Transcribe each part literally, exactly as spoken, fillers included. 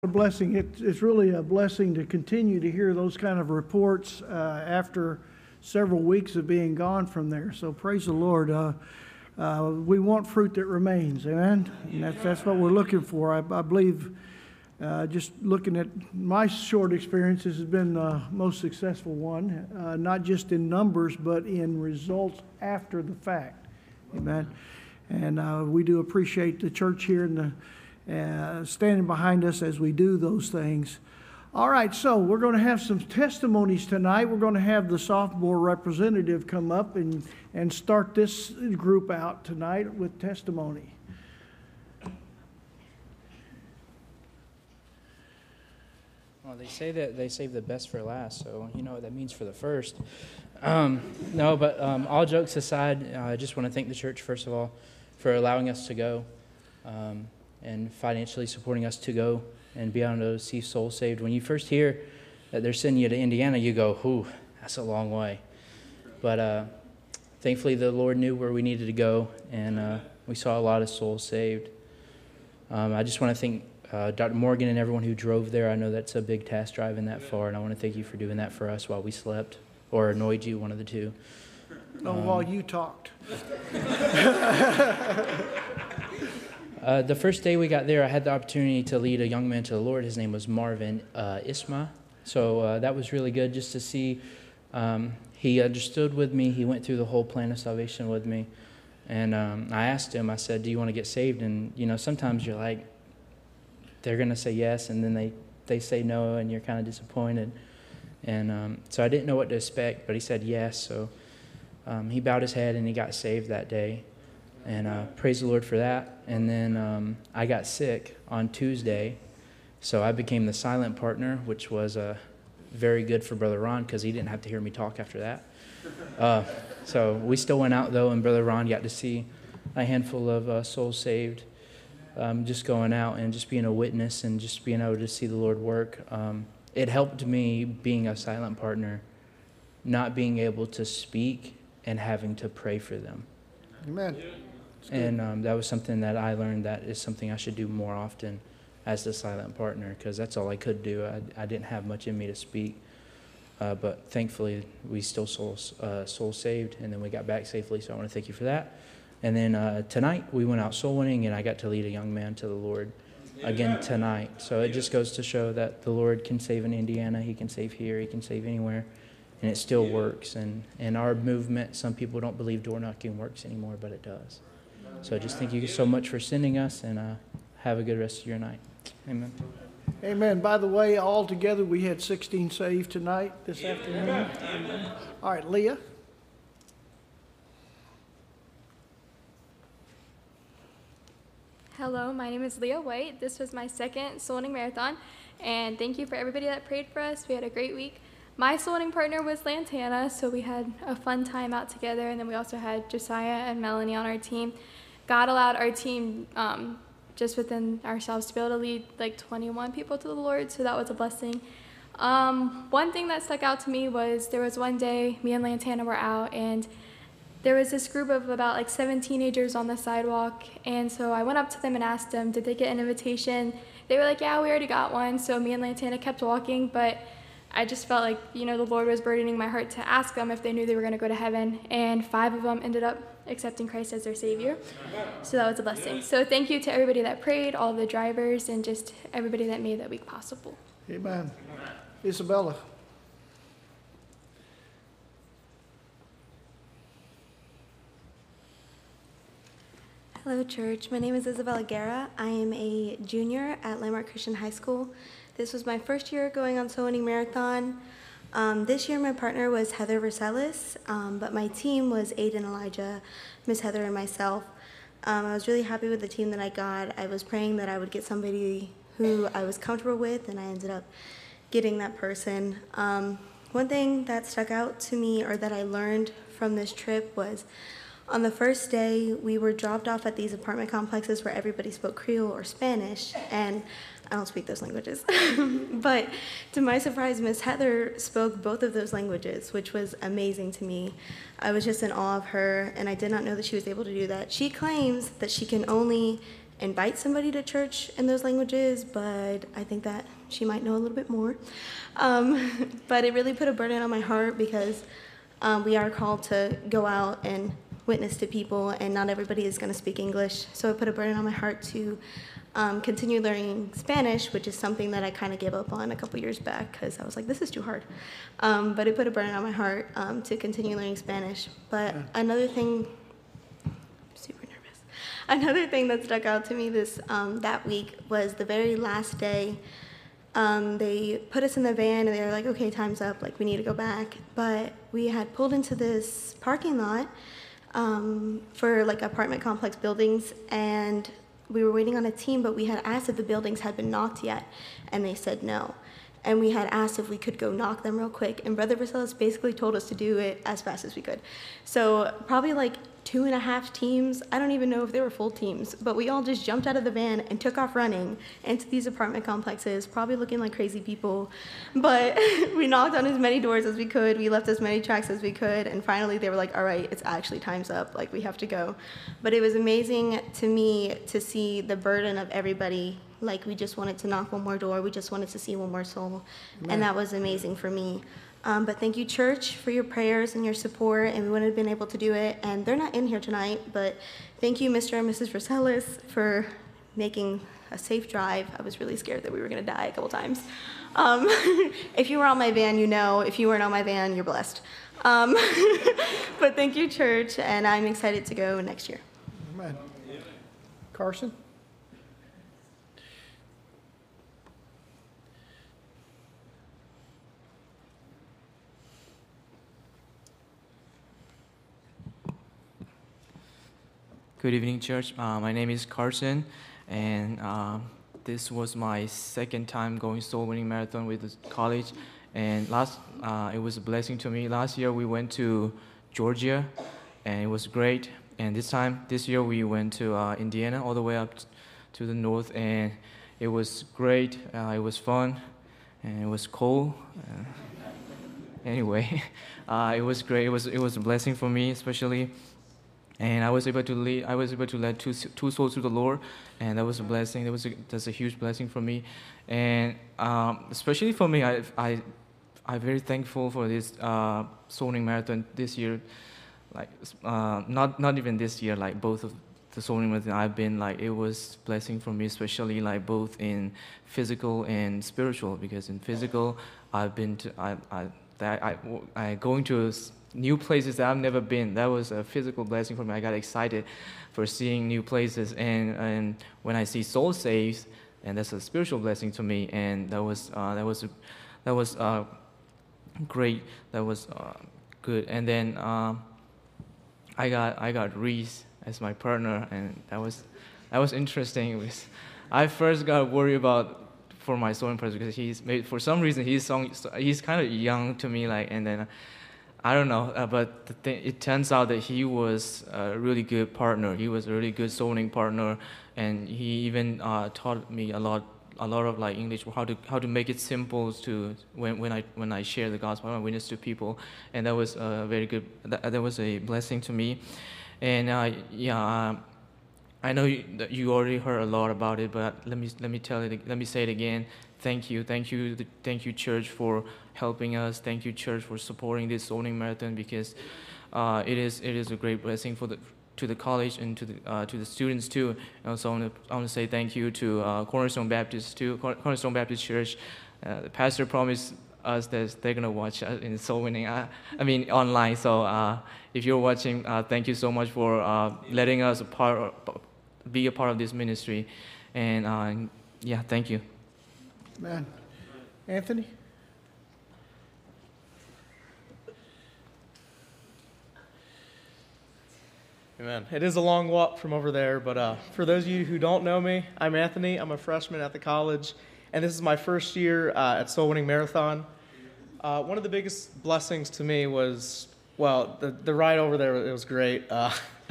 A blessing. It, it's really a blessing to continue to hear those kind of reports uh, after several weeks of being gone from there. So praise the Lord. Uh, uh, we want fruit that remains, amen? And that's, that's what we're looking for. I, I believe uh, just looking at my short experience, this has been the most successful one, uh, not just in numbers, but in results after the fact, amen? And uh, we do appreciate the church here and the Uh, standing behind us as we do those things. All right, so we're going to have some testimonies tonight. We're going to have the sophomore representative come up and, and start this group out tonight with testimony. Well, they say that they save the best for last, so you know what that means for the first. Um, no, but um, all jokes aside, uh, I just want to thank the church, first of all, for allowing us to go. Um, and financially supporting us to go and be able to see souls saved. When you first hear that they're sending you to Indiana, you go, "Ooh, that's a long way." But uh, thankfully, the Lord knew where we needed to go, and uh, we saw a lot of souls saved. Um, I just want to thank uh, Doctor Morgan and everyone who drove there. I know that's a big task driving that far, and I want to thank you for doing that for us while we slept, or annoyed you, one of the two. Oh, um, while you talked. Uh, the first day we got there, I had the opportunity to lead a young man to the Lord. His name was Marvin uh, Isma. So uh, that was really good just to see. Um, he understood with me. He went through the whole plan of salvation with me. And um, I asked him, I said, "Do you want to get saved?" And, you know, sometimes you're like, they're going to say yes, and then they, they say no, and you're kind of disappointed. And um, so I didn't know what to expect, but he said yes. So um, he bowed his head, and he got saved that day. And uh, praise the Lord for that. And then um, I got sick on Tuesday, so I became the silent partner, which was uh, very good for Brother Ron because he didn't have to hear me talk after that. Uh, so we still went out, though, and Brother Ron got to see a handful of uh, souls saved, um, just going out and just being a witness and just being able to see the Lord work. Um, it helped me being a silent partner, not being able to speak and having to pray for them. Amen. And um, that was something that I learned that is something I should do more often as the silent partner, because that's all I could do. I, I didn't have much in me to speak. Uh, but thankfully, we still soul, uh, soul saved, and then we got back safely, so I want to thank you for that. And then uh, tonight, we went out soul winning, and I got to lead a young man to the Lord again tonight. So it just goes to show that the Lord can save in Indiana, He can save here, He can save anywhere, and it still works. And in our movement, some people don't believe door knocking works anymore, but it does. So just thank you so much for sending us, and uh, have a good rest of your night. Amen. Amen. By the way, all together we had sixteen saved tonight, this afternoon. Amen. All right, Leah. Hello, my name is Leah White. This was my second soul winning marathon, and thank you for everybody that prayed for us. We had a great week. My soul winning partner was Lantana, so we had a fun time out together, and then we also had Josiah and Melanie on our team. God allowed our team, um, just within ourselves, to be able to lead like twenty-one people to the Lord, so that was a blessing. Um, one thing that stuck out to me was there was one day me and Lantana were out, and there was this group of about like seven teenagers on the sidewalk, and so I went up to them and asked them, did they get an invitation? They were like, yeah, we already got one, so me and Lantana kept walking, but I just felt like, you know, the Lord was burdening my heart to ask them if they knew they were going to go to heaven, and five of them ended up accepting Christ as their Savior, so that was a blessing. So thank you to everybody that prayed, all the drivers, and just everybody that made that week possible. Amen. Isabella. Hello, church. My name is Isabella Guerra. I am a junior at Landmark Christian High School. This was my first year going on Soul Winning Marathon. Um, this year, my partner was Heather Versailles, um, but my team was Aiden Elijah, Miss Heather, and myself. Um, I was really happy with the team that I got. I was praying that I would get somebody who I was comfortable with, and I ended up getting that person. Um, one thing that stuck out to me, or that I learned from this trip, was on the first day, we were dropped off at these apartment complexes where everybody spoke Creole or Spanish, and I don't speak those languages. But to my surprise, Miss Heather spoke both of those languages, which was amazing to me. I was just in awe of her, and I did not know that she was able to do that. She claims that she can only invite somebody to church in those languages, but I think that she might know a little bit more. Um, but it really put a burden on my heart because um, we are called to go out and witness to people, and not everybody is going to speak English. So it put a burden on my heart to um, continue learning Spanish, which is something that I kind of gave up on a couple years back because I was like, this is too hard. Um, but it put a burden on my heart um, to continue learning Spanish. But another thing, I'm super nervous. Another thing that stuck out to me this um, that week was the very last day. Um, they put us in the van and they were like, okay, time's up, like we need to go back. But we had pulled into this parking lot um, for like apartment complex buildings, and we were waiting on a team, but we had asked if the buildings had been knocked yet, and they said no. And we had asked if we could go knock them real quick, and Brother Vaselis basically told us to do it as fast as we could. So probably like two and a half teams, I don't even know if they were full teams, but we all just jumped out of the van and took off running into these apartment complexes, probably looking like crazy people. But we knocked on as many doors as we could, we left as many tracks as we could, and finally they were like, all right, it's actually time's up, like we have to go. But it was amazing to me to see the burden of everybody. Like, we just wanted to knock one more door. We just wanted to see one more soul. Amen. And that was amazing for me. Um, but thank you, church, for your prayers and your support. And we wouldn't have been able to do it. And they're not in here tonight. But thank you, Mister and Missus Vaselis, for making a safe drive. I was really scared that we were going to die a couple times. Um, if you were on my van, you know. If you weren't on my van, you're blessed. Um, but thank you, church. And I'm excited to go next year. Amen. Carson? Good evening, church. Uh, my name is Carson, and uh, this was my second time going soul winning marathon with the college. And last, uh, it was a blessing to me. Last year we went to Georgia, and it was great. And this time, this year we went to uh, Indiana, all the way up t- to the north, and it was great. Uh, it was fun, and it was cold. Uh, anyway, uh, it was great. It was it was a blessing for me, especially. And I was able to lead. I was able to lead two two souls to the Lord, and that was a blessing. That was a, that's a huge blessing for me, and um, especially for me, I I I'm very thankful for this uh, soul winning marathon this year. Like uh, not not even this year. Like both of the soul winning marathon I've been, like it was blessing for me, especially like both in physical and spiritual. Because in physical, I've been to I I that I I going to new places that I've never been. That was a physical blessing for me. I got excited for seeing new places, and and when I see souls saved, and that's a spiritual blessing to me. And that was uh, that was that was uh, great. That was uh, good. And then um, I got I got Reese as my partner, and that was that was interesting. It was, I first got worried about for my sewing person because he's made, for some reason he's song, he's kind of young to me, like, and then. I don't know, uh, but the thing, it turns out that he was a really good partner. He was a really good sewing partner, and he even uh, taught me a lot, a lot of like English, how to how to make it simple to when when I when I share the gospel, when I witness to people, and that was a very good. That, that was a blessing to me, and uh, yeah, um, I know you, that you already heard a lot about it, but let me let me tell it. Let me say it again. Thank you, thank you, thank you, church, for helping us. Thank you, church, for supporting this soul winning marathon, because uh, it is it is a great blessing for the to the college and to the uh, to the students too. And also, I want to I want to say thank you to uh, Cornerstone Baptist too, Cornerstone Baptist Church. Uh, the pastor promised us that they're gonna watch us in soul winning. I, I mean online. So uh, if you're watching, uh, thank you so much for uh, letting us a part be a part of this ministry, and uh, yeah, thank you. Man. Anthony? Amen. It is a long walk from over there, but uh, for those of you who don't know me, I'm Anthony. I'm a freshman at the college, and this is my first year uh, at Soul Winning Marathon. Uh, one of the biggest blessings to me was, well, the, the ride over there, it was great. Uh,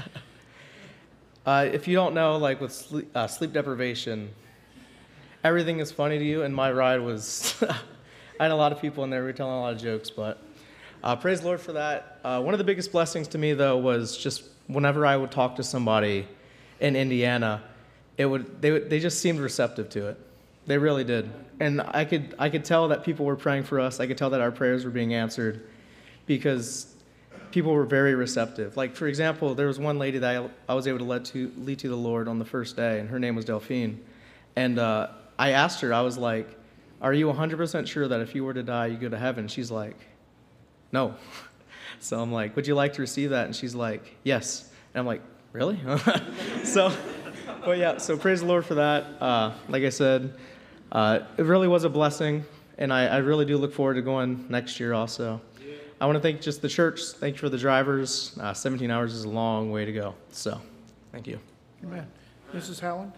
uh, if you don't know, like with sleep, uh, sleep deprivation, everything is funny to you, and my ride was, I had a lot of people in there, we were telling a lot of jokes, but uh, praise the Lord for that. Uh, one of the biggest blessings to me, though, was just whenever I would talk to somebody in Indiana, it would they would, they just seemed receptive to it. They really did. And I could I could tell that people were praying for us. I could tell that our prayers were being answered because people were very receptive. Like, for example, there was one lady that I, I was able to lead to lead to the Lord on the first day, and her name was Delphine. And uh, I asked her, I was like, "Are you one hundred percent sure that if you were to die, you go to heaven?" She's like, "No." So I'm like, "Would you like to receive that?" And she's like, "Yes." And I'm like, "Really?" so, but yeah, so praise the Lord for that. Uh, like I said, uh, it really was a blessing, and I, I really do look forward to going next year also. I want to thank just the church. Thank you for the drivers. Uh, seventeen hours is a long way to go. So, thank you. Amen. Missus Howland?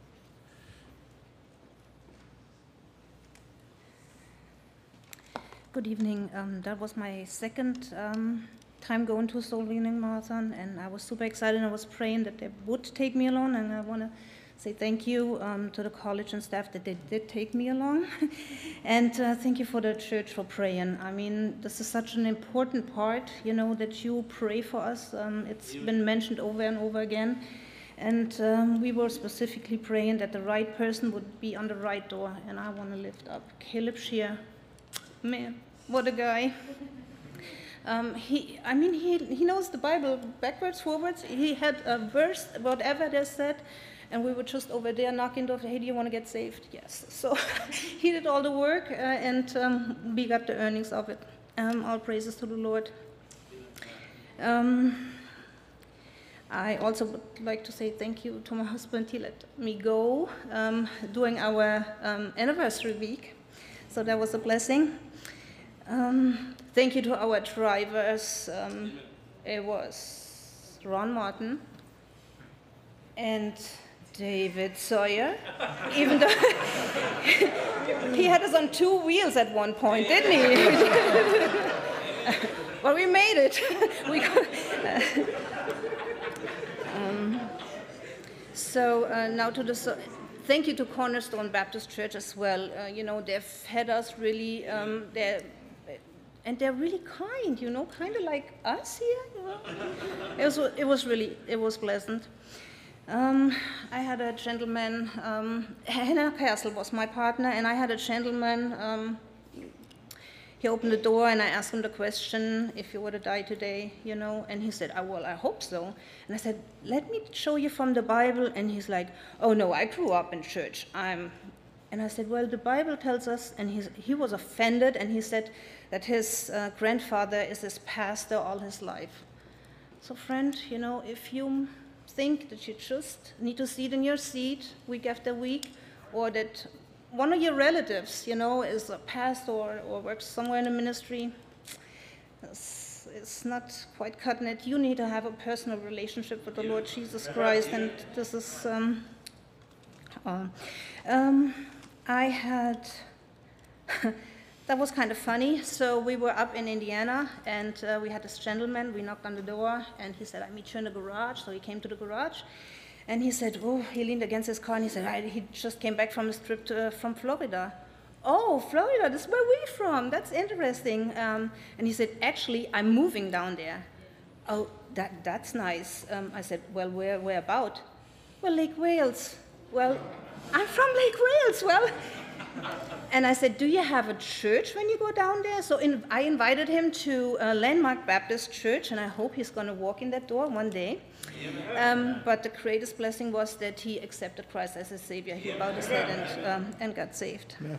Good evening. Um, that was my second um, time going to Soul Winning Marathon, and I was super excited. I was praying that they would take me along, and I want to say thank you um, to the college and staff that they did take me along, and uh, thank you for the church for praying. I mean, this is such an important part, you know, that you pray for us. Um, it's been mentioned over and over again, and um, we were specifically praying that the right person would be on the right door, and I want to lift up Caleb Shear. Man, what a guy. Um, he, I mean, he, he knows the Bible backwards, forwards. He had a verse, whatever they said, and we were just over there knocking door, "Hey, do you want to get saved?" Yes. So he did all the work, uh, and um, we got the earnings of it. Um, all praises to the Lord. Um, I also would like to say thank you to my husband. He let me go um, during our um, anniversary week, so that was a blessing. Um, thank you to our drivers. Um, it was Ron Martin and David Sawyer, even though he had us on two wheels at one point, didn't he? But we made it. we got, uh, um, so uh, now to the... So thank you to Cornerstone Baptist Church as well. Uh, you know, they've had us really... Um, they're, And they're really kind, you know, kind of like us here. You know? It was, it was really, it was pleasant. Um, I had a gentleman, um, Hannah Castle was my partner, and I had a gentleman, um, he opened the door and I asked him the question, "If you were to die today, you know," and he said, "Oh, well, I hope so." And I said, "Let me show you from the Bible," and he's like, "Oh no, I grew up in church, I'm," and I said, "Well, the Bible tells us," and he's, he was offended, and he said that his uh, grandfather is his pastor all his life. So friend, you know, if you think that you just need to sit in your seat week after week, or that one of your relatives, you know, is a pastor or, or works somewhere in a ministry, it's, it's not quite cutting it. You need to have a personal relationship with the Lord Jesus Christ, and this is, um, uh, um, I had, that was kind of funny. So we were up in Indiana, and uh, we had this gentleman. We knocked on the door, and he said, "I meet you in the garage." So he came to the garage, and he said, "Oh," he leaned against his car, and he said, I, he just came back from his trip to, uh, from Florida. "Oh, Florida, this is where we're from. That's interesting." Um, and he said, "Actually, I'm moving down there." "Oh, that, that's nice." Um, I said, "Well, where, where about?" "Well, Lake Wales." "Well, I'm from Lake Wales." "Well," and I said, "Do you have a church when you go down there?" So in, I invited him to uh, Landmark Baptist Church, and I hope he's going to walk in that door one day. Um, but the greatest blessing was that he accepted Christ as his Savior. He bowed his head and, um, and got saved. Yeah.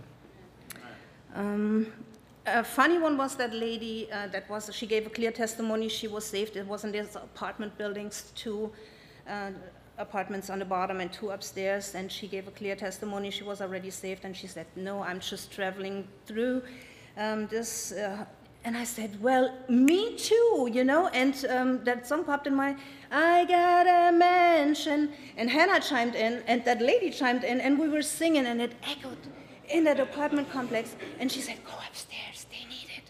Um, a funny one was that lady uh, that was, she gave a clear testimony. She was saved. It was in these apartment buildings, two uh, apartments on the bottom and two upstairs, and she gave a clear testimony. She was already saved, and she said, "No, I'm just traveling through um, this." Uh, and I said, "Well, me too, you know." And um, that song popped in my, "I got a mansion." And Hannah chimed in, and that lady chimed in, and we were singing, and it echoed in that apartment complex. And she said, "Go upstairs, they need it."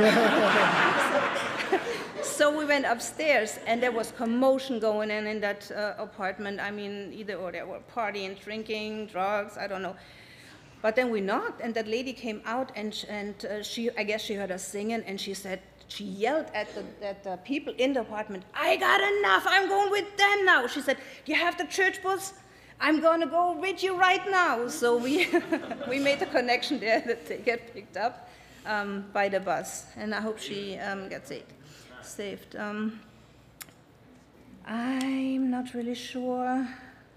So we went upstairs, and there was commotion going on in that uh, apartment. I mean, either or they were partying, drinking, drugs, I don't know. But then we knocked, and that lady came out, and and uh, she, I guess she heard us singing, and she said, she yelled at the, at the people in the apartment, "I got enough, I'm going with them now." She said, "Do you have the church bus? I'm going to go with you right now. So we, we made the connection there that they get picked up um, by the bus. And I hope she um, gets saved. saved. Um, I'm not really sure.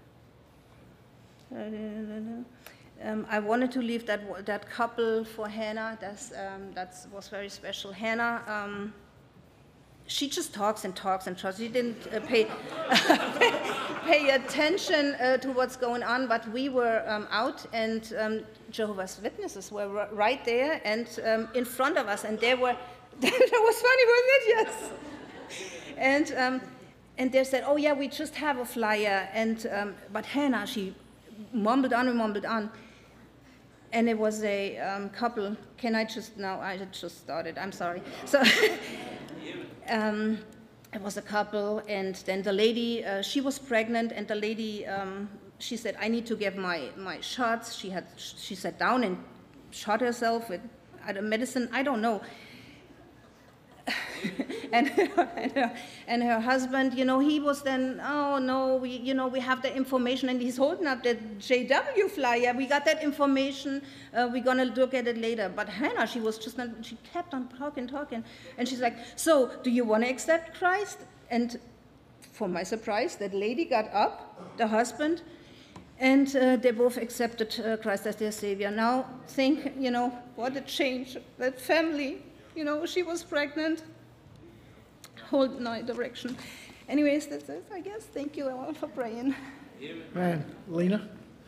Um, I wanted to leave that that couple for Hannah. That's um, that was very special. Hannah, um, she just talks and talks and talks. She didn't uh, pay pay attention uh, to what's going on, but we were um, out, and um, Jehovah's Witnesses were r- right there and um, in front of us, and they were. That was funny, wasn't it? Yes. And um, and they said, "Oh yeah, we just have a flyer." And um, but Hannah, she mumbled on and mumbled on. And it was a um, couple. Can I just, no, I just started, I'm sorry. So um, it was a couple, and then the lady, uh, she was pregnant, and the lady, um, she said, I need to get my, my shots. She had, she sat down and shot herself with either medicine, I don't know. and, and, her, and her husband, you know, he was then, oh no, we, you know, we have the information, and he's holding up the J W flyer. We got that information. Uh, we're gonna look at it later. But Hannah, she was just, not, she kept on talking, talking, and she's like, so, do you want to accept Christ? And for my surprise, that lady got up, the husband, and uh, they both accepted uh, Christ as their Savior. Now, think, you know, what a change. That family. You know, she was pregnant. Whole no direction. Anyways, that's it, I guess. Thank you all for praying. Man, Lena?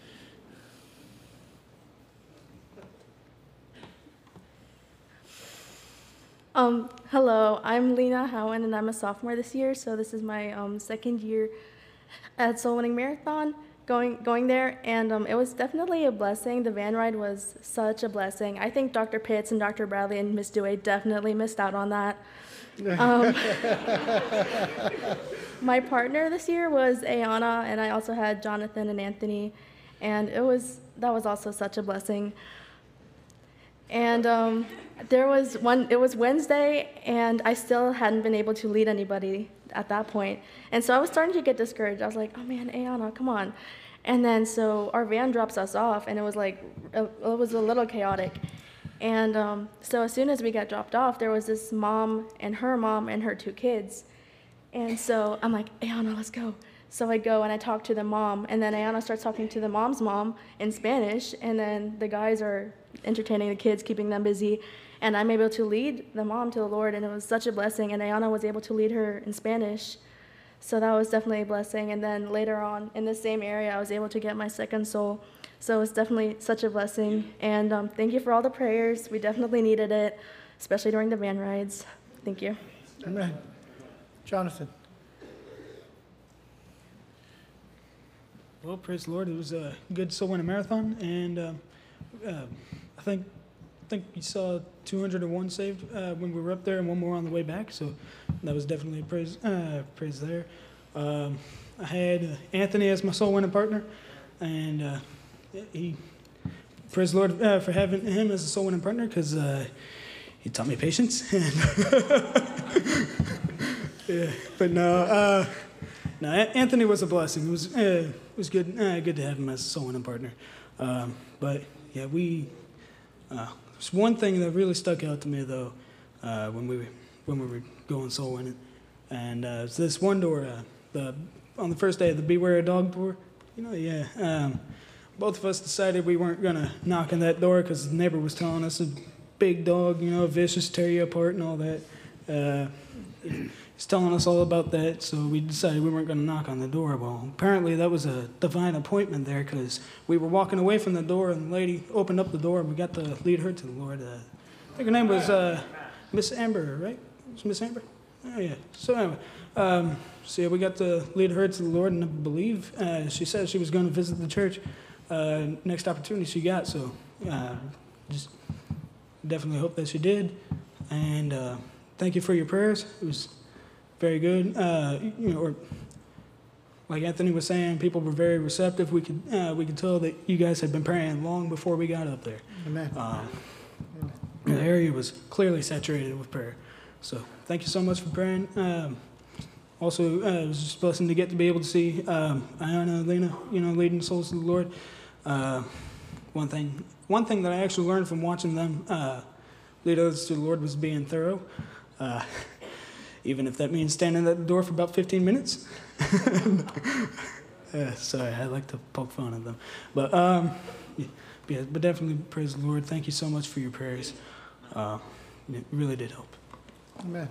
Um, hello, I'm Lena Howen, and I'm a sophomore this year, so this is my um, second year at Soul Winning Marathon. Going going there, and um, it was definitely a blessing. The van ride was such a blessing. I think Doctor Pitts and Doctor Bradley and Miss Dewey definitely missed out on that. Um, my partner this year was Ayana, and I also had Jonathan and Anthony, and it was that was also such a blessing. And um, there was one. It was Wednesday, and I still hadn't been able to lead anybody at that point. And so I was starting to get discouraged. I was like, oh man, Ayana, come on. And then so our van drops us off, and it was like, it was a little chaotic. And um, so as soon as we got dropped off, there was this mom and her mom and her two kids. And so I'm like, Ayana, let's go. So I go and I talk to the mom, and then Ayana starts talking to the mom's mom in Spanish, and then the guys are entertaining the kids, keeping them busy. And I'm able to lead the mom to the Lord, and it was such a blessing. And Ayana was able to lead her in Spanish. So that was definitely a blessing. And then later on, in the same area, I was able to get my second soul. So it was definitely such a blessing. And um, thank you for all the prayers. We definitely needed it, especially during the van rides. Thank you. Amen. Jonathan? Well, praise the Lord. It was a good soul winning marathon, and uh, uh, I think I think we saw two hundred one saved uh, when we were up there, and one more on the way back. So that was definitely a praise uh, praise there. Um, I had uh, Anthony as my soul winning partner, and uh, he praise the Lord uh, for having him as a soul winning partner, because uh, he taught me patience. yeah, but no. Uh, No, Anthony was a blessing. It was uh, it was good uh, good to have him as a soul winning partner. Um, but yeah, we uh, there's one thing that really stuck out to me though uh, when we when we were going soul winning, and uh, it's this one door. Uh, the on the first day of the Beware a Dog door. You know, yeah. Um, both of us decided we weren't gonna knock on that door because the neighbor was telling us a big dog, you know, vicious, tear you apart and all that. Uh, He's telling us all about that, so we decided we weren't going to knock on the door. Well, apparently that was a divine appointment there, because we were walking away from the door, and the lady opened up the door, and we got to lead her to the Lord. Uh, I think her name was uh, Miss Amber, right? Was Miss Amber? Oh, yeah. So anyway, um, so yeah, we got to lead her to the Lord, and I believe uh, she said she was going to visit the church uh, next opportunity she got, so uh, just definitely hope that she did. And uh, thank you for your prayers. It was very good. Uh, you know, or like Anthony was saying, people were very receptive. We could uh, we could tell that you guys had been praying long before we got up there. Amen. Um, the area was clearly saturated with prayer. So thank you so much for praying. Um, also, uh, it was just a blessing to get to be able to see um, Ayana, Lena, you know, leading souls to the Lord. Uh, one thing, one thing that I actually learned from watching them uh, lead others to the Lord was being thorough, uh, even if that means standing at the door for about fifteen minutes. uh, sorry, I like to poke fun at them, but um, yeah, yeah, but definitely praise the Lord. Thank you so much for your prayers. Uh, it really did help. Amen.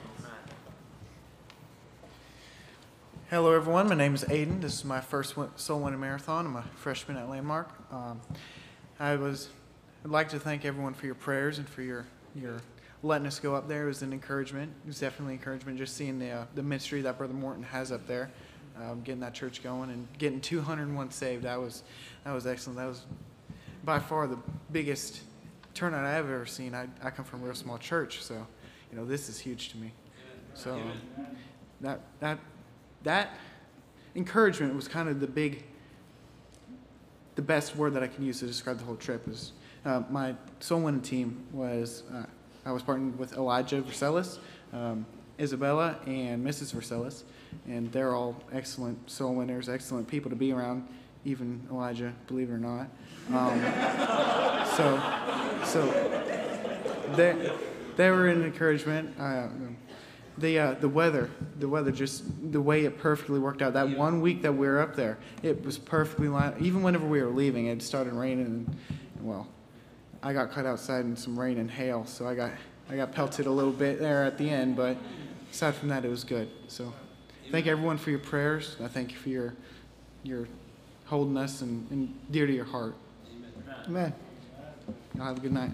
Hello, everyone. My name is Aiden. This is my first win- soul winning marathon. I'm a freshman at Landmark. Um, I was. I'd like to thank everyone for your prayers and for your your letting us go up there. It was an encouragement. It was definitely encouragement just seeing the uh, the ministry that Brother Morton has up there, um, getting that church going and getting two hundred one saved. That was that was excellent. That was by far the biggest turnout I've ever seen. I I come from a real small church, so you know this is huge to me. So um, that that. That encouragement was kind of the big, the best word that I can use to describe the whole trip. Was uh, my soul winning team was uh, I was partnered with Elijah Vercelis, um, Isabella, and Missus Vercelis, and they're all excellent soul winners, excellent people to be around. Even Elijah, believe it or not. Um, so, so they they were an encouragement. Uh, The uh, the weather, the weather, just the way it perfectly worked out. That one week that we were up there, it was perfectly lined. Even whenever we were leaving, it started raining, and, and well, I got caught outside in some rain and hail, so I got I got pelted a little bit there at the end. But aside from that, it was good. So, thank everyone for your prayers. I thank you for your your holding us and, and dear to your heart. Amen. Y'all have a good night.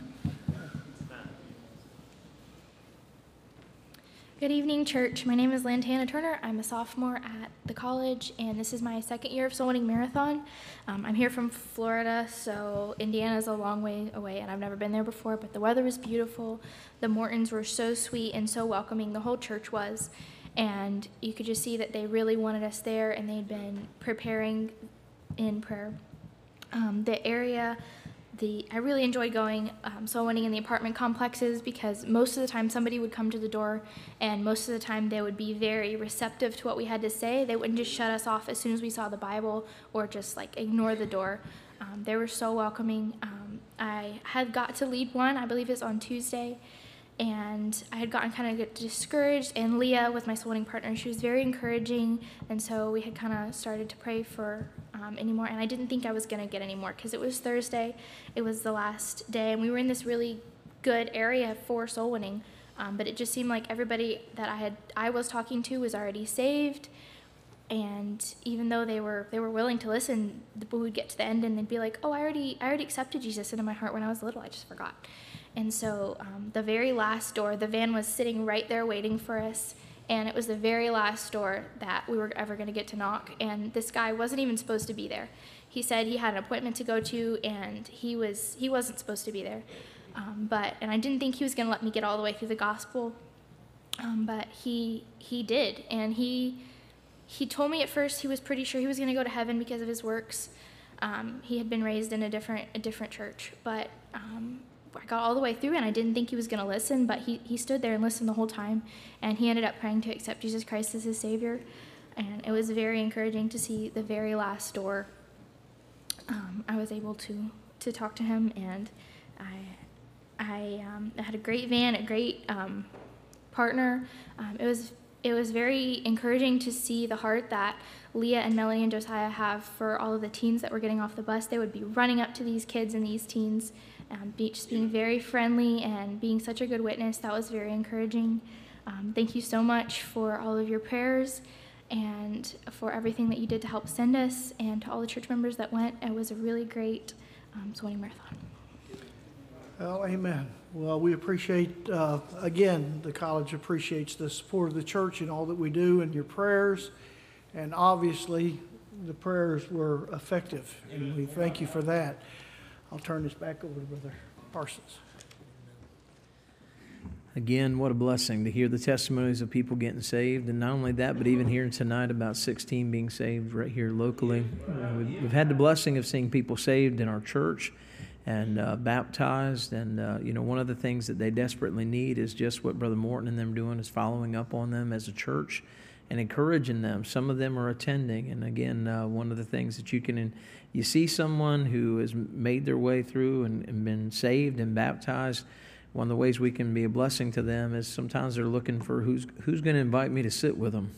Good evening, church. My name is Lantana Turner. I'm a sophomore at the college, and this is my second year of Soul Winning Marathon. Um, I'm here from Florida, so Indiana's a long way away, and I've never been there before, but the weather was beautiful. The Mortons were so sweet and so welcoming. The whole church was, and you could just see that they really wanted us there, and they'd been preparing in prayer. Um, the area... The, I really enjoyed going um, soul winning in the apartment complexes because most of the time somebody would come to the door and most of the time they would be very receptive to what we had to say. They wouldn't just shut us off as soon as we saw the Bible or just like ignore the door. Um, they were so welcoming. Um, I had got to lead one, I believe it's on Tuesday, and I had gotten kind of discouraged, and Leah was my soul winning partner. She was very encouraging, and so we had kind of started to pray for um, anymore, and I didn't think I was going to get any more because it was Thursday. It was the last day, and we were in this really good area for soul winning, um, but it just seemed like everybody that I had I was talking to was already saved, and even though they were they were willing to listen, we would get to the end and they'd be like, oh, I already I already accepted Jesus into my heart when I was little. I just forgot. And so um, the very last door, the van was sitting right there waiting for us, and it was the very last door that we were ever going to get to knock, and this guy wasn't even supposed to be there. He said he had an appointment to go to, and he was he wasn't supposed to be there. Um, but and I didn't think he was going to let me get all the way through the gospel, um, but he he did, and he he told me at first he was pretty sure he was going to go to heaven because of his works. Um, he had been raised in a different a different church, but um, I got all the way through, and I didn't think he was going to listen, but he, he stood there and listened the whole time, and he ended up praying to accept Jesus Christ as his Savior, and it was very encouraging to see the very last door. Um, I was able to, to talk to him, and I I, um, I had a great van, a great um, partner. Um, it was it was very encouraging to see the heart that Leah and Melanie and Josiah have for all of the teens that were getting off the bus. They would be running up to these kids and these teens, um, be, just being very friendly and being such a good witness. That was very encouraging. Um, thank you so much for all of your prayers and for everything that you did to help send us, and to all the church members that went. It was a really great um, Soul Winning Marathon. Well, amen. Well, we appreciate, uh, again, the college appreciates the support of the church and all that we do and your prayers. And obviously, the prayers were effective, and we thank you for that. I'll turn this back over to Brother Parsons. Again, what a blessing to hear the testimonies of people getting saved. And not only that, but even hearing tonight about sixteen being saved right here locally. Uh, we've, we've had the blessing of seeing people saved in our church and uh, baptized. And, uh, you know, one of the things that they desperately need is just what Brother Morton and them doing is following up on them as a church and encouraging them. Some of them are attending. And again, uh, one of the things that you can, you see someone who has made their way through and, and been saved and baptized, one of the ways we can be a blessing to them is sometimes they're looking for who's who's going to invite me to sit with them.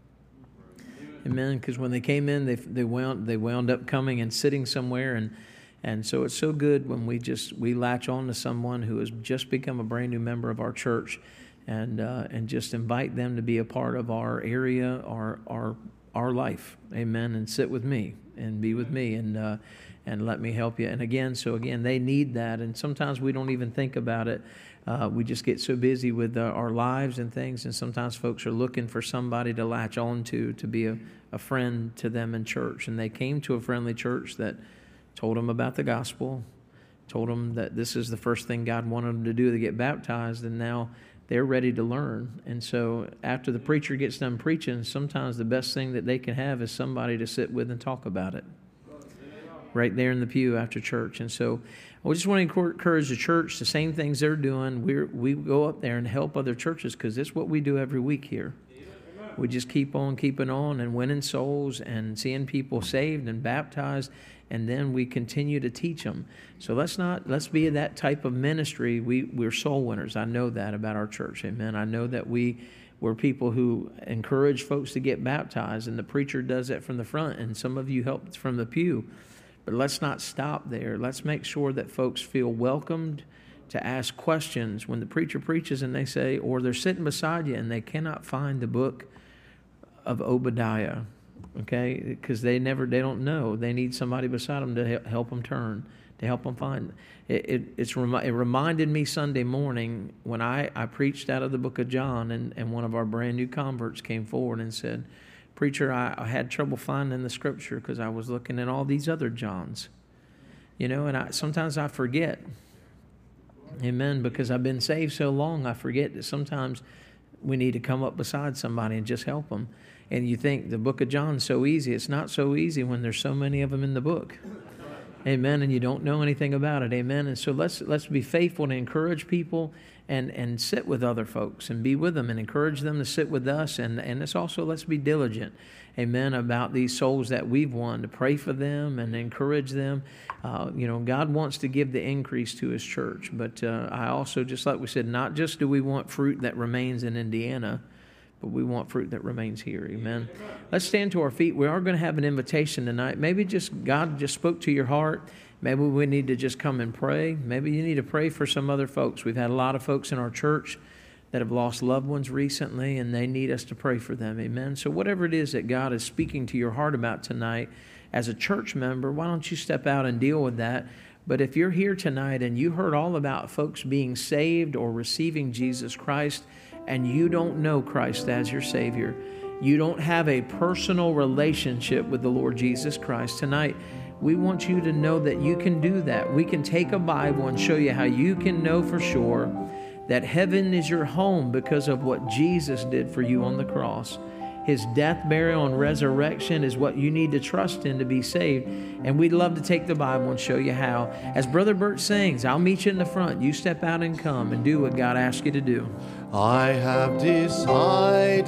Amen. Because when they came in, they they wound they wound up coming and sitting somewhere, and and so it's so good when we just we latch on to someone who has just become a brand new member of our church, and uh, and just invite them to be a part of our area, our our our life. Amen. And sit with me and be with me, and uh, and let me help you. And again, so again, they need that, and sometimes we don't even think about it. Uh, we just get so busy with uh, our lives and things, and sometimes folks are looking for somebody to latch on to, to be a, a friend to them in church. And they came to a friendly church that told them about the gospel, told them that this is the first thing God wanted them to do to get baptized, and now they're ready to learn. And so after the preacher gets done preaching, sometimes the best thing that they can have is somebody to sit with and talk about it right there in the pew after church. And so we just want to encourage the church, the same things they're doing. We we go up there and help other churches, because it's what we do every week here. We just keep on keeping on and winning souls and seeing people saved and baptized, and then we continue to teach them. So let's not let's be that type of ministry. We we're soul winners. I know that about our church. Amen. I know that we we're people who encourage folks to get baptized, and the preacher does that from the front, and some of you help from the pew. But let's not stop there. Let's make sure that folks feel welcomed to ask questions when the preacher preaches and they say, or they're sitting beside you and they cannot find the book of Obadiah, okay? Because they never, they don't know. They need somebody beside them to help them turn, to help them find. It, it, it's, it reminded me Sunday morning when I, I preached out of the book of John, and, and one of our brand new converts came forward and said, "Preacher, I, I had trouble finding the scripture because I was looking at all these other Johns." You know, and I sometimes I forget. Amen. Because I've been saved so long, I forget that sometimes we need to come up beside somebody and just help them. And you think the book of John's so easy. It's not so easy when there's so many of them in the book. Amen. And you don't know anything about it. Amen. And so let's let's be faithful to encourage people and, and sit with other folks and be with them and encourage them to sit with us. And, and it's also, let's be diligent, amen, about these souls that we've won, to pray for them and encourage them. Uh, you know, God wants to give the increase to His church. But uh, I also, just like we said, not just do we want fruit that remains in Indiana, but we want fruit that remains here. Amen. Let's stand to our feet. We are going to have an invitation tonight. Maybe just God just spoke to your heart. Maybe we need to just come and pray. Maybe you need to pray for some other folks. We've had a lot of folks in our church that have lost loved ones recently, and they need us to pray for them. Amen. So whatever it is that God is speaking to your heart about tonight, as a church member, why don't you step out and deal with that? But if you're here tonight and you heard all about folks being saved or receiving Jesus Christ, and you don't know Christ as your Savior, you don't have a personal relationship with the Lord Jesus Christ, tonight we want you to know that you can do that. We can take a Bible and show you how you can know for sure that heaven is your home because of what Jesus did for you on the cross. His death, burial, and resurrection is what you need to trust in to be saved. And we'd love to take the Bible and show you how. As Brother Bert sings, I'll meet you in the front. You step out and come and do what God asks you to do. I have decided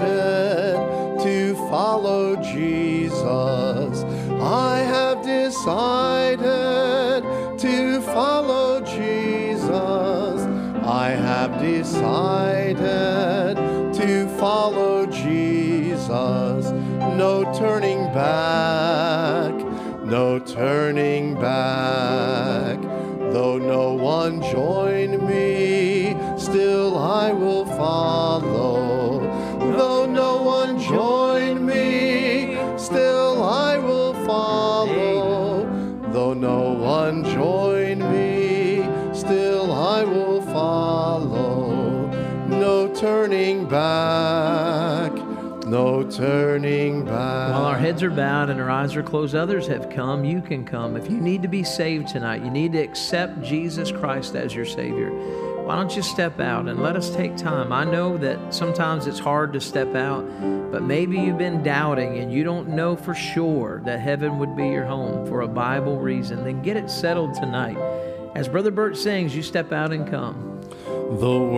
to follow Jesus. I have decided to follow Jesus. I have decided to follow Jesus. No turning back, no turning back. Though no one join me, still I will follow. Though no one join me, still I will follow. Though no one join me, still I will follow. No turning back, no turning back. While our heads are bowed and our eyes are closed, others have come. You can come. If you need to be saved tonight, you need to accept Jesus Christ as your Savior. Why don't you step out and let us take time? I know that sometimes it's hard to step out, but maybe you've been doubting and you don't know for sure that heaven would be your home for a Bible reason. Then get it settled tonight. As Brother Bert sings, you step out and come. The